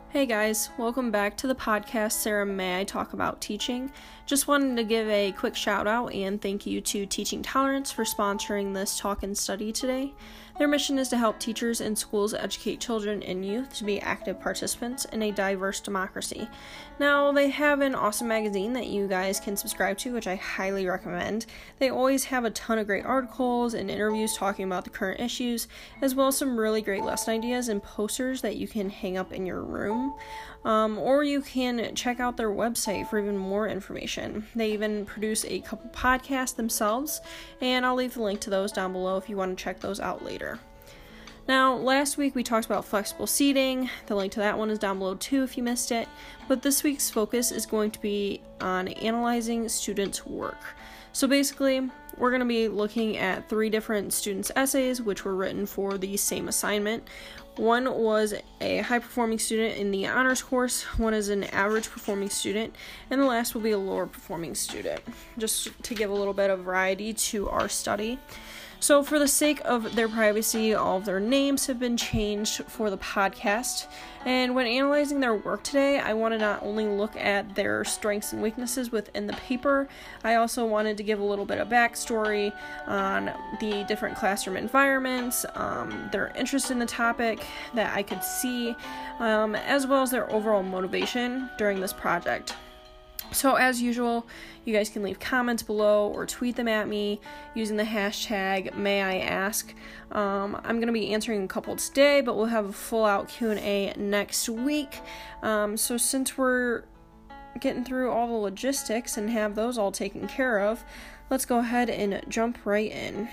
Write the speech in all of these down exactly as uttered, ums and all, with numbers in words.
Hey guys, welcome back to the podcast, Sarah May I Talk About Teaching. Just wanted to give a quick shout out and thank you to Teaching Tolerance for sponsoring this talk and study today. Their mission is to help teachers and schools educate children and youth to be active participants in a diverse democracy. Now, they have an awesome magazine that you guys can subscribe to, which I highly recommend. They always have a ton of great articles and interviews talking about the current issues, as well as some really great lesson ideas and posters that you can hang up in your room. Um, or you can check out their website for even more information. They even produce a couple podcasts themselves, and I'll leave the link to those down below if you want to check those out later. Now, last week we talked about flexible seating. The link to that one is down below too if you missed it. But this week's focus is going to be on analyzing students' work. So basically, we're going to be looking at three different students' essays which were written for the same assignment. One was a high-performing student in the honors course, one is an average-performing student, and the last will be a lower-performing student, just to give a little bit of variety to our study. So for the sake of their privacy, all of their names have been changed for the podcast. And when analyzing their work today, I want to not only look at their strengths and weaknesses within the paper, I also wanted to give a little bit of backstory on the different classroom environments, um, their interest in the topic that I could see, um, as well as their overall motivation during this project. So as usual, you guys can leave comments below or tweet them at me using the hashtag May I Ask. Um, I'm going to be answering a couple today, but we'll have a full-out Q and A next week. Um, so since we're getting through all the logistics and have those all taken care of, let's go ahead and jump right in.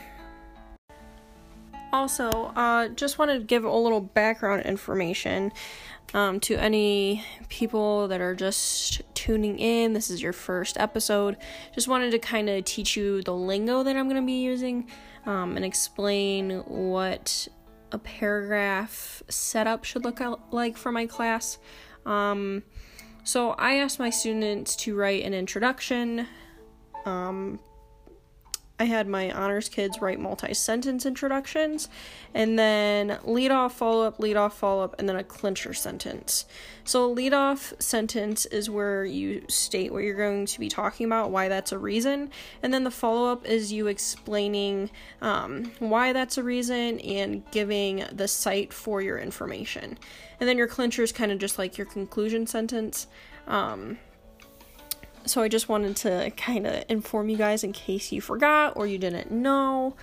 Also, uh, just wanted to give a little background information um, to any people that are just tuning in. This is your first episode. Just wanted to kind of teach you the lingo that I'm going to be using um, and explain what a paragraph setup should look like for my class. Um, so I asked my students to write an introduction. Um, I had my honors kids write multi-sentence introductions, and then lead off, follow up, lead off, follow up, and then a clincher sentence. So a lead off sentence is where you state what you're going to be talking about, why that's a reason, and then the follow up is you explaining um, why that's a reason and giving the site for your information. And then your clincher is kind of just like your conclusion sentence. Um, So I just wanted to kind of inform you guys in case you forgot or you didn't know.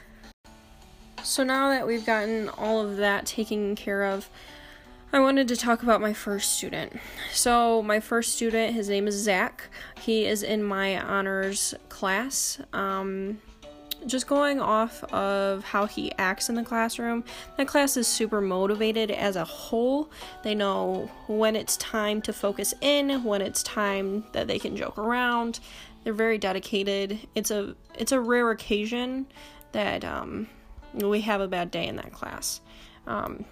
So now that we've gotten all of that taken care of, I wanted to talk about my first student. So my first student, his name is Zach. He is in my honors class. Um, just going off of how he acts in the classroom, that class is super motivated as a whole. They know when it's time to focus in, when it's time that they can joke around. They're very dedicated. It's a it's a rare occasion that um, we have a bad day in that class. Um,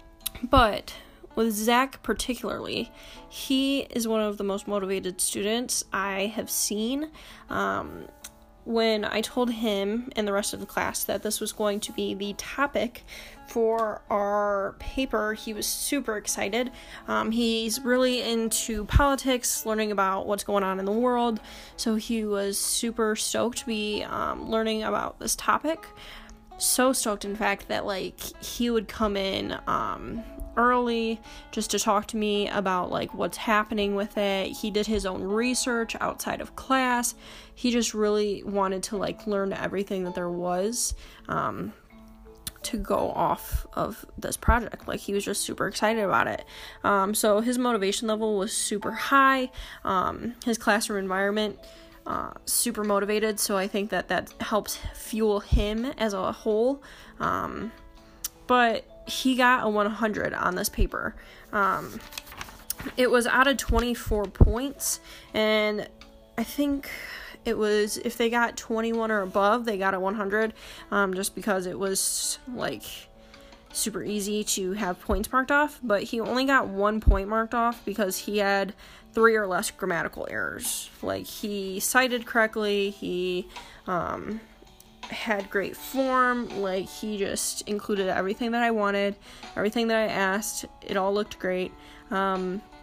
but with Zach particularly, he is one of the most motivated students I have seen. Um, When I told him and the rest of the class that this was going to be the topic for our paper, he was super excited. Um, he's really into politics, learning about what's going on in the world, so he was super stoked to be um, learning about this topic. So stoked, in fact, that like he would come in um, early just to talk to me about like what's happening with it. He did his own research outside of class. He just really wanted to like learn everything that there was um, to go off of this project. Like he was just super excited about it. Um, so his motivation level was super high. Um, his classroom environment Uh, super motivated, so I think that that helps fuel him as a whole. Um, but he got a one hundred on this paper. Um, it was out of twenty-four points, and I think it was, if they got twenty-one or above, they got a one hundred, um, just because it was, like, super easy to have points marked off, but he only got one point marked off because he had three or less grammatical errors. Like, he cited correctly, he um, had great form, like, he just included everything that I wanted, everything that I asked, it all looked great. Um,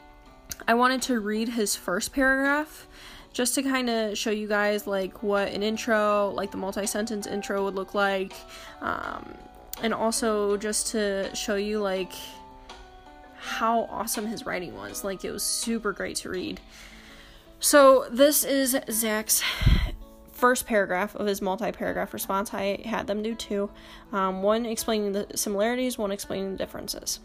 I wanted to read his first paragraph just to kind of show you guys like what an intro, like the multi-sentence intro would look like, um, and also just to show you like how awesome his writing was. Like, it was super great to read. So this is Zach's first paragraph of his multi-paragraph response. I had them do two, um, one explaining the similarities, one explaining the differences.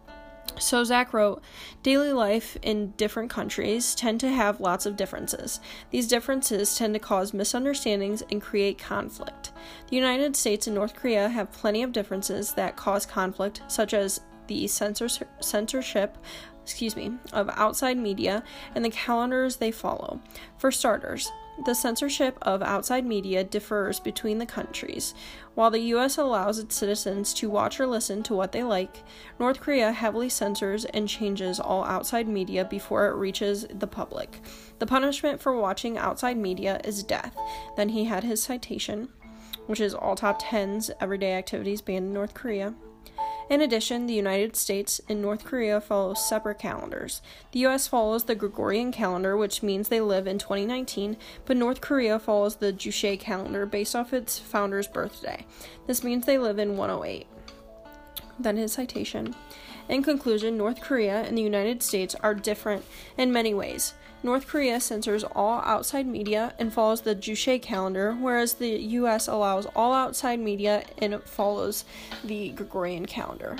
So Zach wrote, daily life in different countries tend to have lots of differences. These differences tend to cause misunderstandings and create conflict. The United States and North Korea have plenty of differences that cause conflict, such as the censor- censorship excuse me, of outside media and the calendars they follow. For starters, the censorship of outside media differs between the countries. While the U S allows its citizens to watch or listen to what they like, North Korea heavily censors and changes all outside media before it reaches the public. The punishment for watching outside media is death. Then he had his citation, which is all top tens everyday activities banned in North Korea. In addition, the United States and North Korea follow separate calendars. The U S follows the Gregorian calendar, which means they live in twenty nineteen, but North Korea follows the Juche calendar based off its founder's birthday. This means they live in one oh eight. Then his citation. In conclusion, North Korea and the United States are different in many ways. North Korea censors all outside media and follows the Juche calendar, whereas the U S allows all outside media and it follows the Gregorian calendar.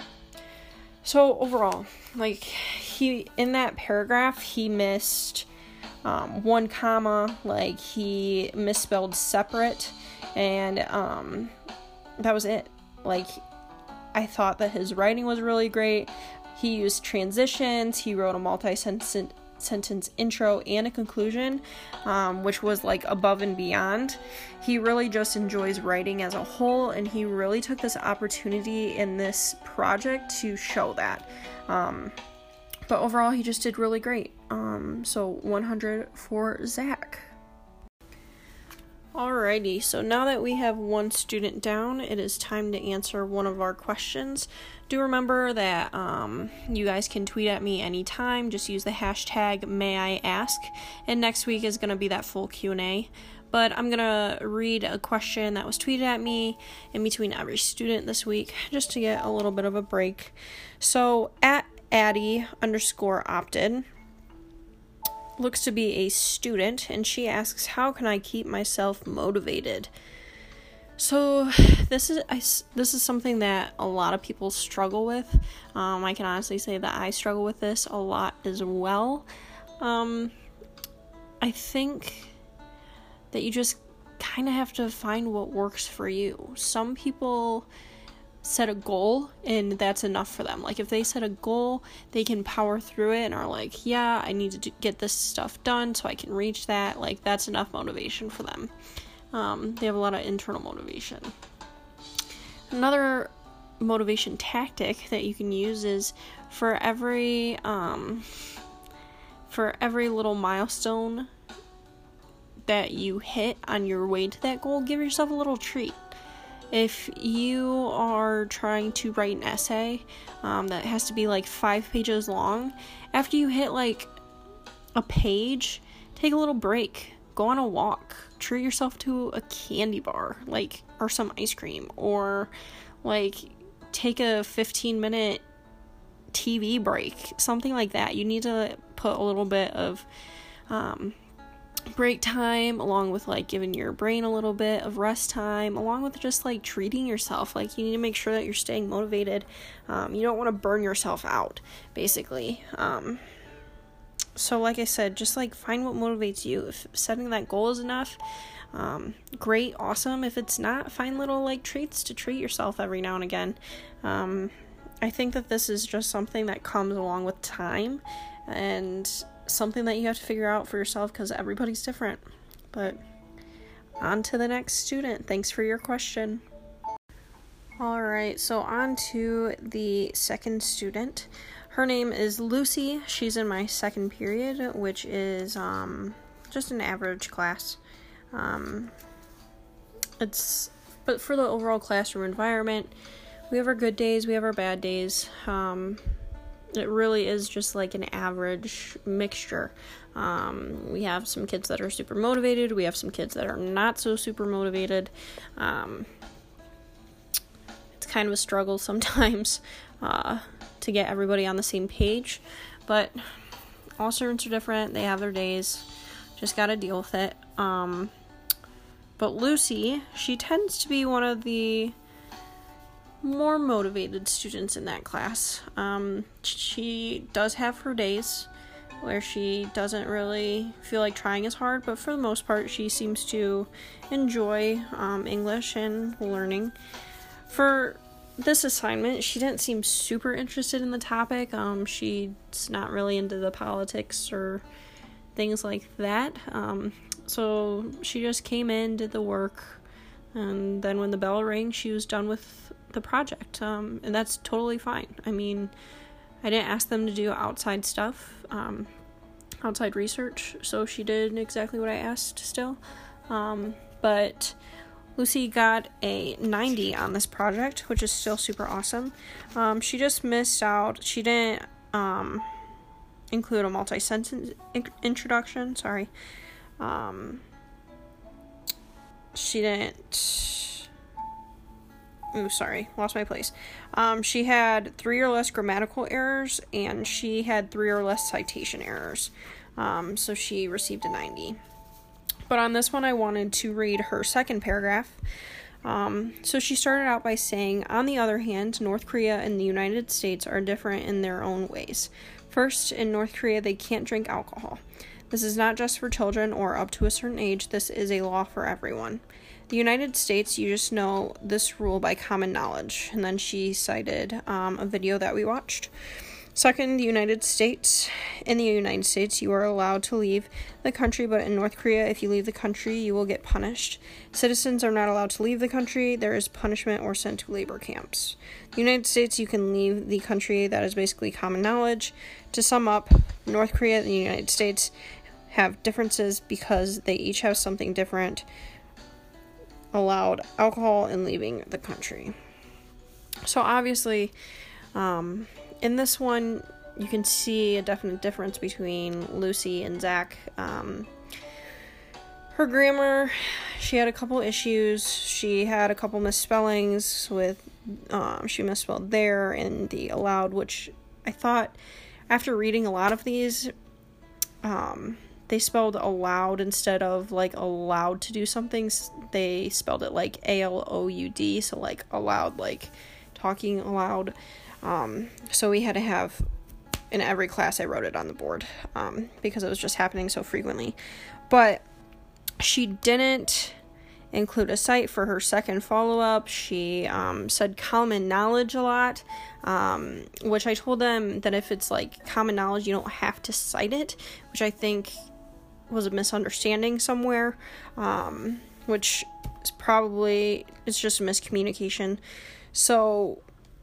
So overall, like, he, in that paragraph, he missed um, one comma, like, he misspelled separate, and um, that was it. Like, I thought that his writing was really great. He used transitions, he wrote a multi-sentence sentence intro and a conclusion, um, which was like above and beyond. He really just enjoys writing as a whole, and he really took this opportunity in this project to show that. Um, but overall, he just did really great. Um, so one hundred for Zach. Alrighty, so now that we have one student down, it is time to answer one of our questions. Do remember that um, you guys can tweet at me anytime. Just use the hashtag may I ask, and next week is going to be that full Q and A. But I'm going to read a question that was tweeted at me in between every student this week, just to get a little bit of a break. So, at Addie underscore opted looks to be a student, and she asks, how can I keep myself motivated? So this is I, this is something that a lot of people struggle with. Um, I can honestly say that I struggle with this a lot as well. Um, I think that you just kind of have to find what works for you. Some people set a goal and that's enough for them. Like, if they set a goal, they can power through it and are like, yeah, I need to do, get this stuff done so I can reach that. Like, that's enough motivation for them. Um, they have a lot of internal motivation. Another motivation tactic that you can use is for every um, for every little milestone that you hit on your way to that goal, give yourself a little treat. If you are trying to write an essay um, that has to be like five pages long, after you hit like a page, take a little break, go on a walk, treat yourself to a candy bar, like, or some ice cream, or like take a fifteen minute T V break, something like that. You need to put a little bit of um, break time along with like giving your brain a little bit of rest time, along with just like treating yourself. Like, you need to make sure that you're staying motivated. Um, you don't want to burn yourself out, basically. Um, so like I said, just like find what motivates you. If setting that goal is enough, um, great, awesome. If it's not, find little like treats to treat yourself every now and again. Um, I think that this is just something that comes along with time, and something that you have to figure out for yourself, because everybody's different. But on to the next student. Thanks for your question. Alright, so on to the second student. Her name is Lucy. She's in my second period, which is um, just an average class. Um, it's, but for the overall classroom environment, we have our good days, we have our bad days. Um, it really is just like an average mixture. Um, we have some kids that are super motivated. We have some kids that are not so super motivated. Um, it's kind of a struggle sometimes uh, to get everybody on the same page. But all students are different. They have their days. Just got to deal with it. Um, but Lucy, she tends to be one of the more motivated students in that class. Um, she does have her days where she doesn't really feel like trying as hard, but for the most part, she seems to enjoy um, English and learning. For this assignment, she didn't seem super interested in the topic. Um, she's not really into the politics or things like that. Um, so she just came in, did the work, and then when the bell rang, she was done with the project. Um, and that's totally fine. I mean, I didn't ask them to do outside stuff, um, outside research, so she did exactly what I asked still. Um, but Lucy got a ninety on this project, which is still super awesome. Um, she just missed out. She didn't um, include a multi-sentence in- introduction, sorry. Um, she didn't... Ooh, sorry, lost my place. Um, she had three or less grammatical errors, and she had three or less citation errors. Um, so she received a ninety. But on this one, I wanted to read her second paragraph. Um, so she started out by saying, on the other hand, North Korea and the United States are different in their own ways. First, in North Korea, they can't drink alcohol. This is not just for children or up to a certain age. This is a law for everyone. The United States, you just know this rule by common knowledge. And then she cited um, a video that we watched. Second, the United States. In the United States, you are allowed to leave the country, but in North Korea, if you leave the country, you will get punished. Citizens are not allowed to leave the country. There is punishment or sent to labor camps. The United States, you can leave the country. That is basically common knowledge. To sum up, North Korea and the United States have differences because they each have something different. Allowed alcohol and leaving the country. So obviously, um, in this one, you can see a definite difference between Lucy and Zach. Um, her grammar, she had a couple issues. She had a couple misspellings with, um, she misspelled there and the allowed, which I thought, after reading a lot of these, um, they spelled allowed instead of, like, allowed to do something. They spelled it, like, A L O U D, so, like, allowed, like, talking aloud. Um, so we had to have, in every class, I wrote it on the board, um, because it was just happening so frequently. But she didn't include a cite for her second follow-up. She um, said common knowledge a lot, um, which I told them that if it's, like, common knowledge, you don't have to cite it, which I think was a misunderstanding somewhere, um, which is probably, it's just a miscommunication. So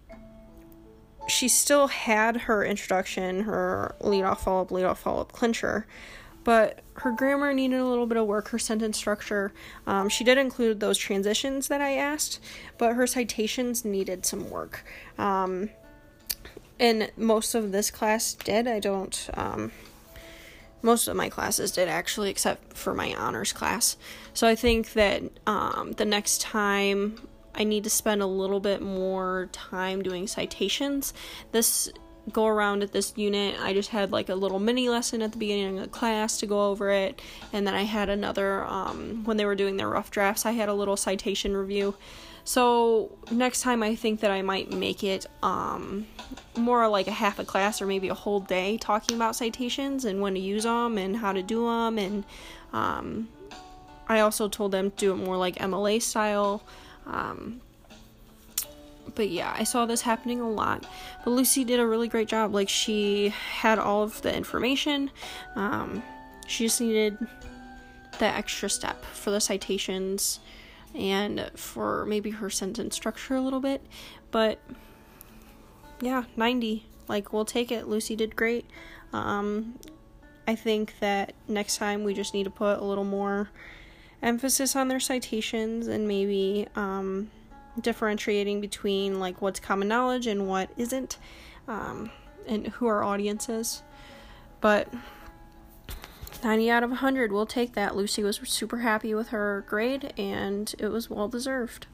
she still had her introduction, her lead-off, follow-up, lead-off, follow-up, clincher, but her grammar needed a little bit of work, her sentence structure. Um, she did include those transitions that I asked, but her citations needed some work. Um, and most of this class did. I don't, um, most of my classes did, actually, except for my honors class. So I think that um, the next time I need to spend a little bit more time doing citations. This go around at this unit, I just had like a little mini lesson at the beginning of the class to go over it, and then I had another, um, when they were doing their rough drafts, I had a little citation review. So next time I think that I might make it um, more like a half a class or maybe a whole day talking about citations and when to use them and how to do them. And um, I also told them to do it more like M L A style. Um, but yeah, I saw this happening a lot. But Lucy did a really great job. Like, she had all of the information. Um, she just needed that extra step for the citations and for maybe her sentence structure a little bit. But yeah, ninety. Like, we'll take it. Lucy did great. Um, I think that next time we just need to put a little more emphasis on their citations and maybe um, differentiating between, like, what's common knowledge and what isn't. Um, and who our audience is. But ninety out of one hundred, we'll take that. Lucy was super happy with her grade, and it was well deserved.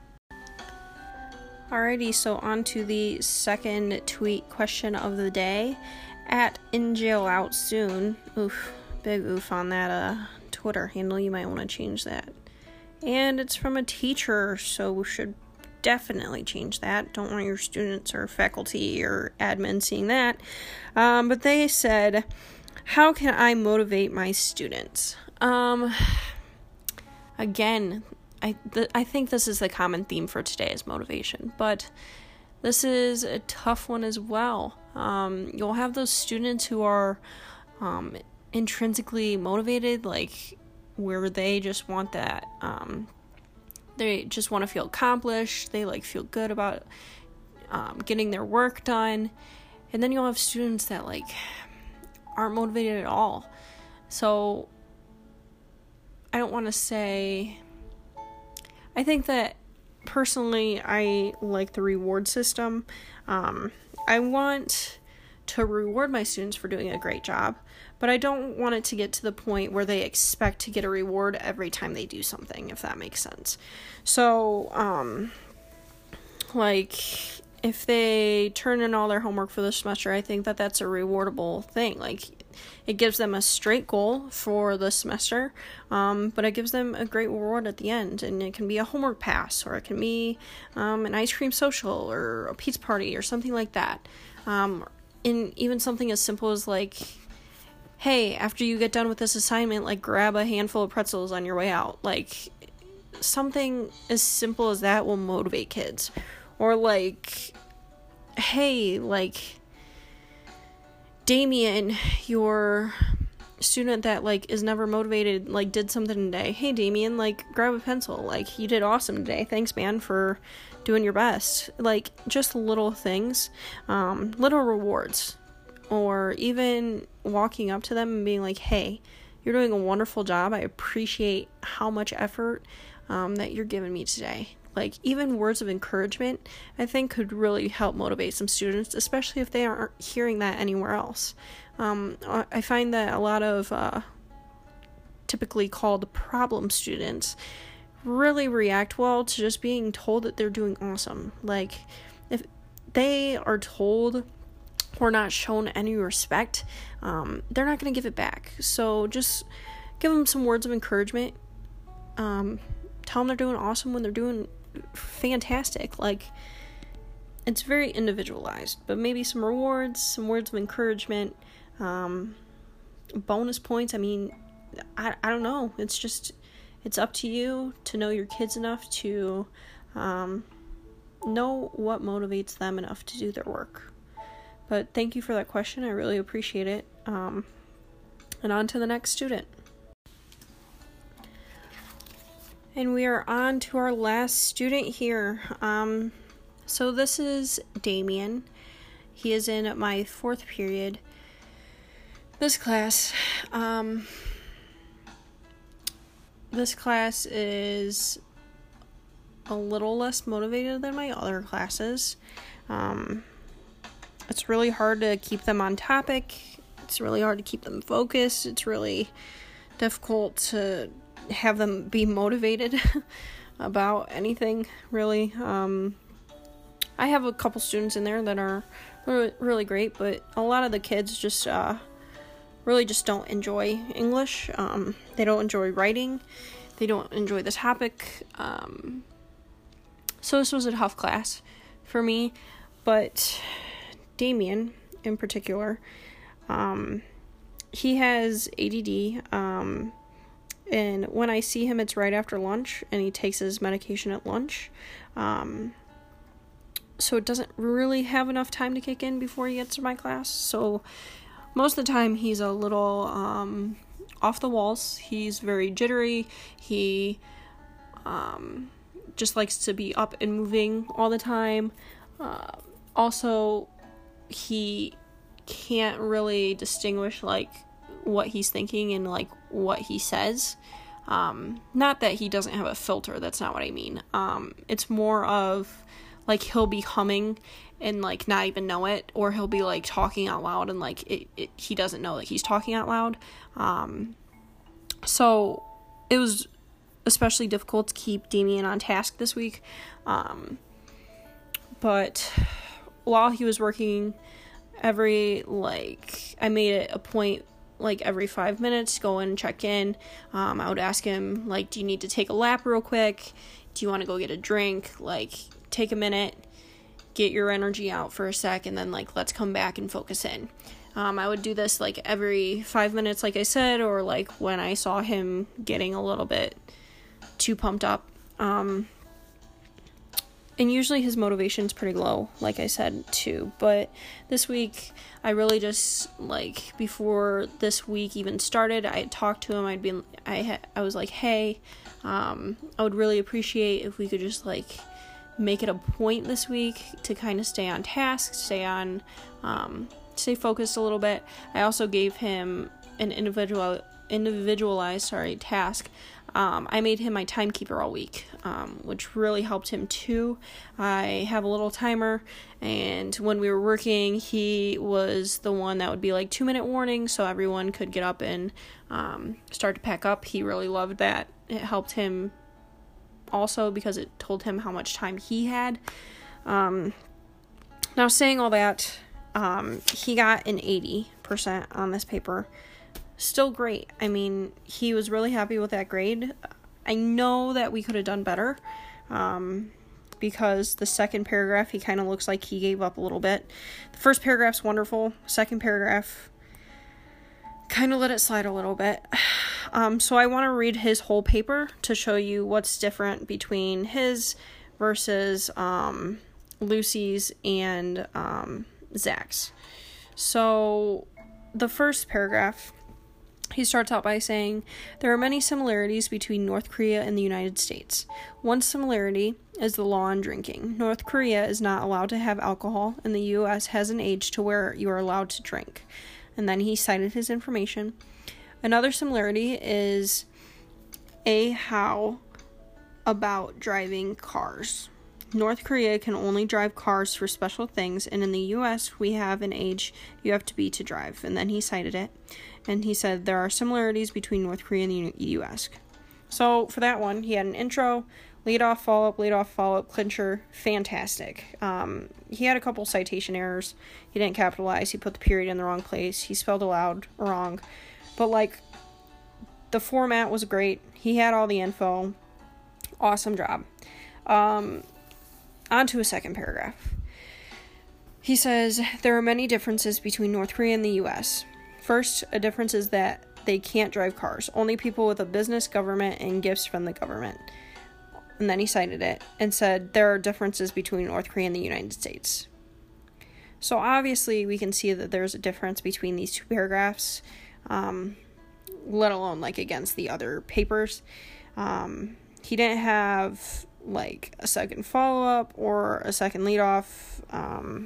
Alrighty, so on to the second tweet question of the day. At In Jail Out Soon. Oof, big oof on that uh, Twitter handle. You might want to change that. And it's from a teacher, so we should definitely change that. Don't want your students or faculty or admin seeing that. Um, but they said, how can I motivate my students? Um, again, I th- I think this is the common theme for today is motivation, but this is a tough one as well. Um, you'll have those students who are um, intrinsically motivated, like where they just want that, um, they just want to feel accomplished, they like feel good about um, getting their work done, and then you'll have students that like aren't motivated at all. So I don't want to say, I think that personally I like the reward system. Um, I want to reward my students for doing a great job, but I don't want it to get to the point where they expect to get a reward every time they do something, if that makes sense. So, um, like, if they turn in all their homework for the semester, I think that that's a rewardable thing. Like, it gives them a straight goal for the semester, um, but it gives them a great reward at the end, and it can be a homework pass, or it can be um, an ice cream social, or a pizza party, or something like that. Um, and even something as simple as like, hey, after you get done with this assignment, like grab a handful of pretzels on your way out. Like, something as simple as that will motivate kids. Or like, hey, like, Damien, your student that like is never motivated, like did something today. Hey Damien, like grab a pencil. Like, you did awesome today. Thanks, man, for doing your best. Like, just little things, um, little rewards. Or even walking up to them and being like, hey, you're doing a wonderful job. I appreciate how much effort um, that you're giving me today. Like, even words of encouragement, I think, could really help motivate some students, especially if they aren't hearing that anywhere else. Um, I find that a lot of uh, typically called problem students really react well to just being told that they're doing awesome. Like, if they are told or not shown any respect, um, they're not going to give it back. So just give them some words of encouragement. Um, tell them they're doing awesome when they're doing fantastic. Like, it's very individualized, but maybe some rewards, some words of encouragement, um, bonus points. I mean, I, I don't know. It's just, it's up to you to know your kids enough to um, know what motivates them enough to do their work. But thank you for that question. I really appreciate it. Um, and on to the next student. And we are on to our last student here. Um, so this is Damien. He is in my fourth period. This class, um, this class is a little less motivated than my other classes. Um, it's really hard to keep them on topic. It's really hard to keep them focused. It's really difficult to have them be motivated about anything, really. Um, I have a couple students in there that are really, really great, but a lot of the kids just uh, really just don't enjoy English. Um, they don't enjoy writing. They don't enjoy the topic. Um, so this was a tough class for me, but Damien in particular, um, he has A D D, um, and when I see him, it's right after lunch, and he takes his medication at lunch. Um, so it doesn't really have enough time to kick in before he gets to my class. So most of the time, he's a little um, off the walls. He's very jittery. He um, just likes to be up and moving all the time. Uh, also, he can't really distinguish, like, what he's thinking and like what he says. Um, not that he doesn't have a filter, that's not what I mean. Um, it's more of like he'll be humming and like not even know it, or he'll be like talking out loud and like it, it he doesn't know that he's talking out loud. Um, so it was especially difficult to keep Damien on task this week. Um, but while he was working, every, like, I made it a point, like, every five minutes to go in and check in. Um, I would ask him, like, do you need to take a lap real quick? Do you want to go get a drink? Like, take a minute, get your energy out for a sec, and then, like, let's come back and focus in. Um, I would do this, like, every five minutes, like I said, or, like, when I saw him getting a little bit too pumped up. Um, and usually his motivation's pretty low, like I said, too. But this week, I really just, like, before this week even started, I had talked to him. I'd been, I had, I was like, hey, um, I would really appreciate if we could just, like, make it a point this week to kind of stay on task, stay on, um, stay focused a little bit. I also gave him an individual, individualized, sorry, task. Um, I made him my timekeeper all week, um, which really helped him too. I have a little timer, and when we were working, he was the one that would be like two minute warning, so everyone could get up and um, start to pack up. He really loved that. It helped him also because it told him how much time he had. Um, now, saying all that, um, he got an eighty percent on this paper. Still great. I mean, he was really happy with that grade. I know that we could have done better, um, because the second paragraph, he kind of looks like he gave up a little bit. The first paragraph's wonderful. Second paragraph, kind of let it slide a little bit. Um, so I want to read his whole paper to show you what's different between his versus um, Lucy's and um, Zach's. So the first paragraph, he starts out by saying, there are many similarities between North Korea and the United States. One similarity is the law on drinking. North Korea is not allowed to have alcohol, and the U S has an age to where you are allowed to drink. And then he cited his information. Another similarity is a how about driving cars. North Korea can only drive cars for special things, and in the U S we have an age you have to be to drive. And then he cited it, and he said there are similarities between North Korea and the U S. So for that one, he had an intro, lead off, follow up, lead off, follow up, clincher, fantastic. Um, he had a couple citation errors. He didn't capitalize. He put the period in the wrong place. He spelled aloud wrong. But like, the format was great. He had all the info. Awesome job. Um, on to a second paragraph. He says, there are many differences between North Korea and the U S. First, a difference is that they can't drive cars. Only people with a business, government, and gifts from the government. And then he cited it and said there are differences between North Korea and the United States. So obviously we can see that there's a difference between these two paragraphs, um, let alone like against the other papers. Um, he didn't have like a second follow-up or a second lead-off. Um,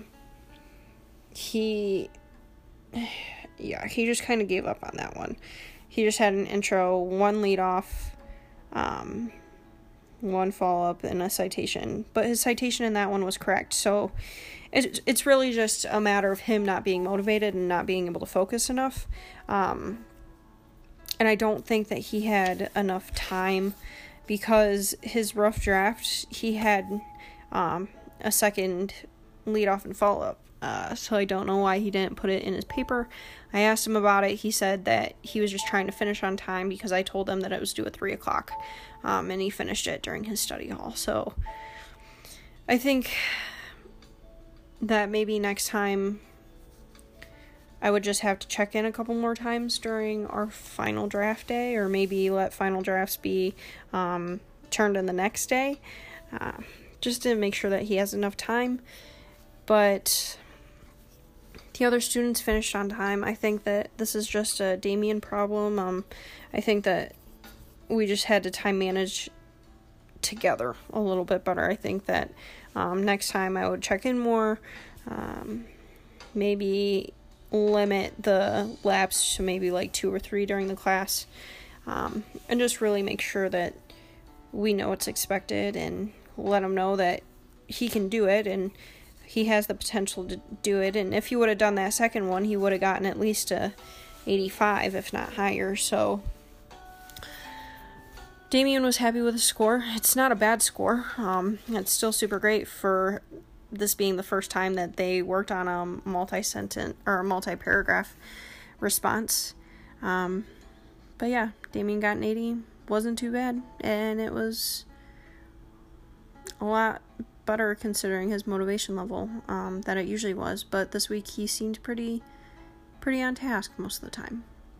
he... Yeah, he just kind of gave up on that one. He just had an intro, one lead off, um, one follow-up, and a citation. But his citation in that one was correct. So it, it's really just a matter of him not being motivated and not being able to focus enough. Um, and I don't think that he had enough time because his rough draft, he had um, a second lead off and follow-up. Uh, so I don't know why he didn't put it in his paper. I asked him about it. He said that he was just trying to finish on time because I told him that it was due at three o'clock. Um, and he finished it during his study hall. So I think that maybe next time I would just have to check in a couple more times during our final draft day, or maybe let final drafts be um, turned in the next day, uh, just to make sure that he has enough time. But the other students finished on time. I think that this is just a Damien problem. Um, I think that we just had to time manage together a little bit better. I think that um, next time I would check in more, um, maybe limit the laps to maybe like two or three during the class, um, and just really make sure that we know what's expected and let them know that he can do it, and he has the potential to do it. And if he would have done that second one, he would have gotten at least a eighty-five, if not higher. So Damien was happy with the score. It's not a bad score. Um, it's still super great for this being the first time that they worked on a multi-sentence or a multi-paragraph response. Um, but yeah, Damien got an eighty. Wasn't too bad, and it was a lot better considering his motivation level um, that it usually was. But this week he seemed pretty, pretty on task most of the time.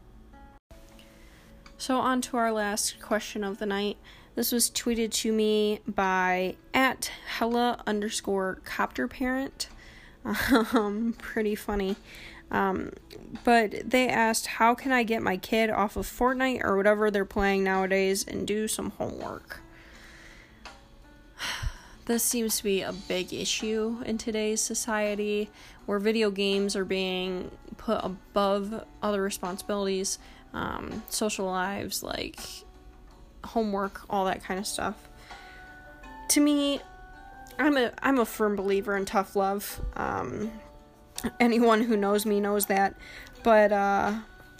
So on to our last question of the night. This was tweeted to me by at hella underscore copter parent. Um, pretty funny. Um, but they asked, how can I get my kid off of Fortnite or whatever they're playing nowadays and do some homework? This seems to be a big issue in today's society, where video games are being put above other responsibilities, um, social lives, like homework, all that kind of stuff. To me, I'm a I'm a firm believer in tough love. Um, anyone who knows me knows that, but uh,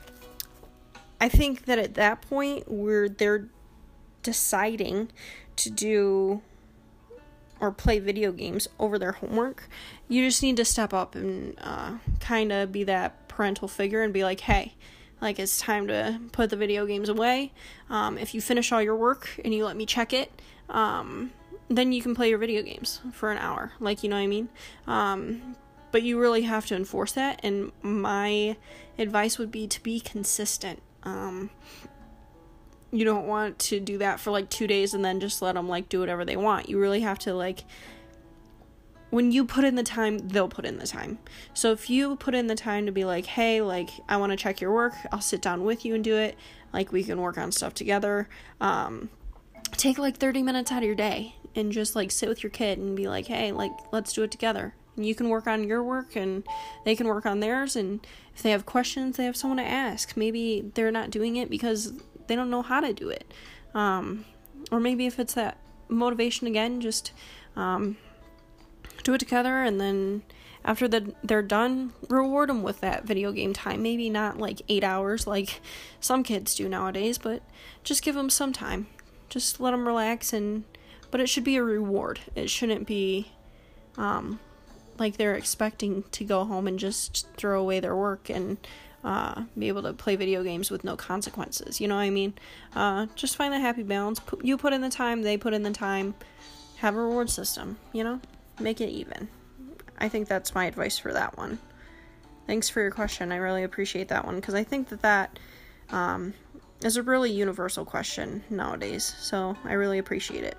I think that at that point where they're deciding to do or play video games over their homework, you just need to step up and uh, kind of be that parental figure and be like, hey, like, it's time to put the video games away. Um, if you finish all your work and you let me check it, um, then you can play your video games for an hour. Like, you know what I mean? Um, but you really have to enforce that, and my advice would be to be consistent. Um, you don't want to do that for like two days and then just let them like do whatever they want. You really have to, like, when you put in the time, they'll put in the time. So if you put in the time to be like, hey, like, I want to check your work, I'll sit down with you and do it. Like, we can work on stuff together. Um, take like thirty minutes out of your day and just like sit with your kid and be like, hey, like, let's do it together. And you can work on your work and they can work on theirs. And if they have questions, they have someone to ask. Maybe they're not doing it because they don't know how to do it. Um, or maybe if it's that motivation again, just um, do it together, and then after the, they're done, reward them with that video game time. Maybe not like eight hours like some kids do nowadays, but just give them some time. Just let them relax, and but it should be a reward. It shouldn't be um, like they're expecting to go home and just throw away their work and Uh, be able to play video games with no consequences. You know what I mean? Uh, just find a happy balance. P- you put in the time, they put in the time. Have a reward system, you know? Make it even. I think that's my advice for that one. Thanks for your question. I really appreciate that one, because I think that that um, is a really universal question nowadays. So I really appreciate it.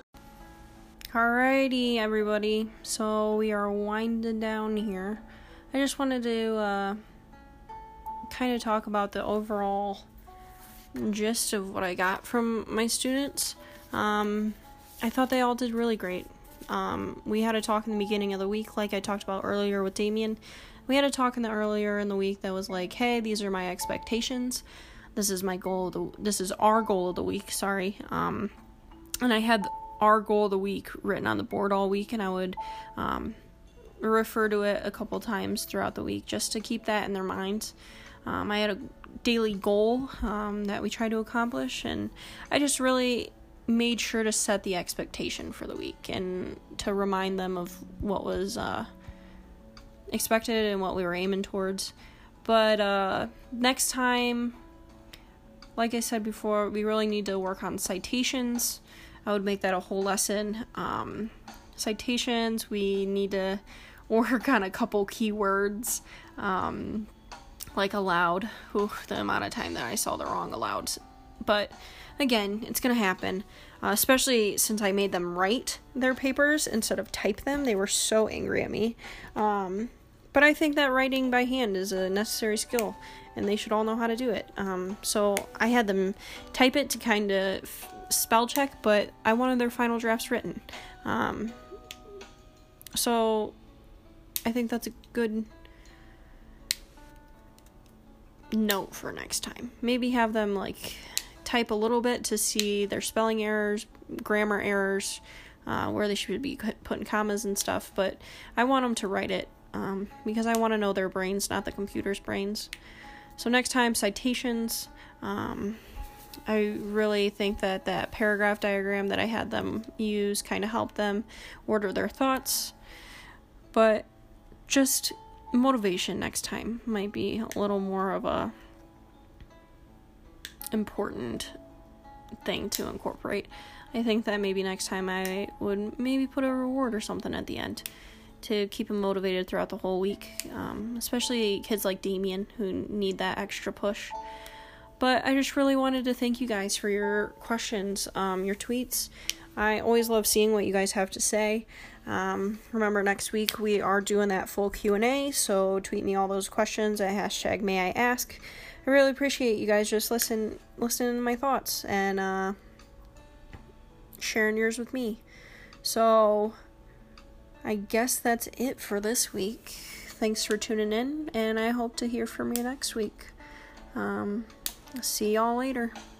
Alrighty, everybody. So we are winding down here. I just wanted to uh, kind of talk about the overall gist of what I got from my students. Um, I thought they all did really great. Um, we had a talk in the beginning of the week, like I talked about earlier with Damien. We had a talk in the earlier in the week that was like, hey, these are my expectations. This is my goal of the, this is our goal of the week, sorry. Um, and I had our goal of the week written on the board all week, and I would, um, refer to it a couple times throughout the week just to keep that in their minds. Um, I had a daily goal, um, that we tried to accomplish, and I just really made sure to set the expectation for the week and to remind them of what was, uh, expected and what we were aiming towards. But, uh, next time, like I said before, we really need to work on citations. I would make that a whole lesson. Um, citations, we need to work on a couple keywords, um, like allowed. Ooh, the amount of time that I saw the wrong allowed. But again, it's gonna happen, uh, especially since I made them write their papers instead of type them. They were so angry at me. Um, but I think that writing by hand is a necessary skill, and they should all know how to do it. Um, so I had them type it to kind of f- spell check, but I wanted their final drafts written. Um, so I think that's a good note for next time. Maybe have them like type a little bit to see their spelling errors, grammar errors, uh, where they should be putting commas and stuff, but I want them to write it um, because I want to know their brains, not the computer's brains. So next time, citations. Um, I really think that that paragraph diagram that I had them use kind of helped them order their thoughts. But just motivation next time might be a little more of a important thing to incorporate. I think that maybe next time I would maybe put a reward or something at the end to keep them motivated throughout the whole week, um, especially kids like Damien who need that extra push. But I just really wanted to thank you guys for your questions, um, your tweets. I always love seeing what you guys have to say. Um, remember, next week we are doing that full Q and A, so tweet me all those questions at hashtag may I ask. I really appreciate you guys just listen, listening to my thoughts and uh, sharing yours with me. So I guess that's it for this week. Thanks for tuning in, and I hope to hear from you next week. Um, See y'all later.